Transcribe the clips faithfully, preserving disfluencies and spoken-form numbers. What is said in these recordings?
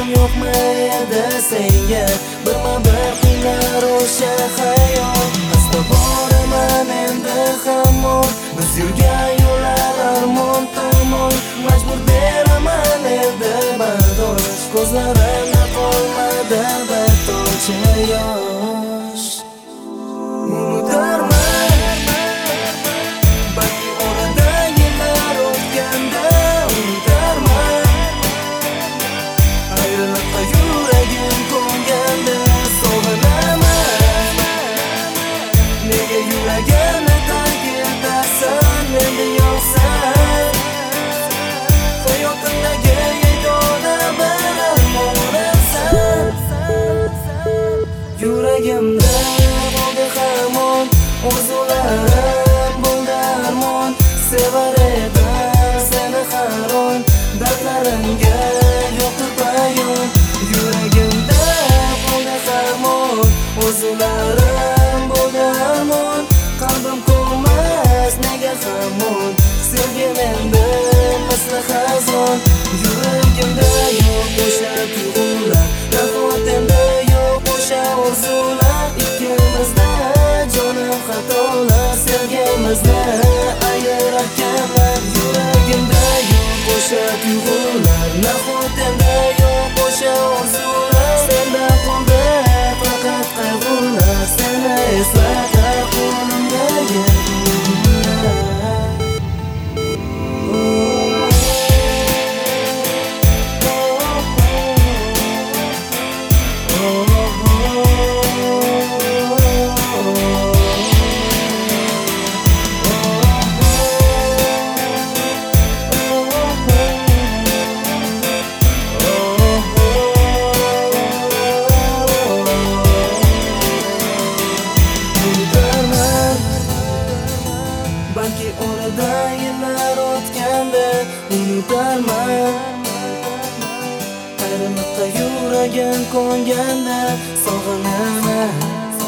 yo'qmi edi senga birma bir qilar o'sha hayot asta boraman endi hamon biz yurgan yo'llar armon tomon majbur beraman endi bardosh ko'zlarimda qolmadi bir tomchi yosh unutarman balki oradan yillar o'tganda unutarman ayriliqqa yuragim ko'nganda sog'inaman nega yuragimni tark etasan endi yo'qsan hayotimdagi yagona bir armonimsan yuragimda bo'ldi hamon orzularim bo'ldi armon sevar edim seni har on dardlarimga yo'qdir bayon yuragimda bo'ldi hamon orzularim bo'ldi armon qalbim ko'rmas nega hamon sevgi menda misli xazon yuragimda yo'q o'sha tuyg'ular nahotimda yo'q o'sha orzular ikkimizda jonim xatolar sevgimizni ayirarkanlar yuragimda yo'q o'sha tuyg'ular nahotimda yo'q o'sha orzular senda qoldi faqat qayg'ular seni eslatib qo'limdagi balki oradan yillar o'tganda unutarman ayriliqqa yuragim ko'nganda sog'inaman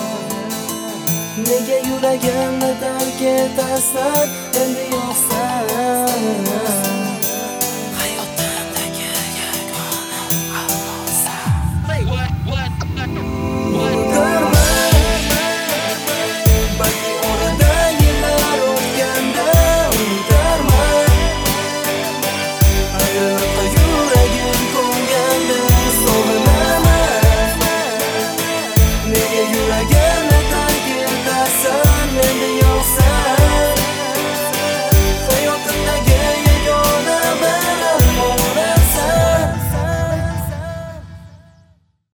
nega yuragimni tark etasan endi yo'qsan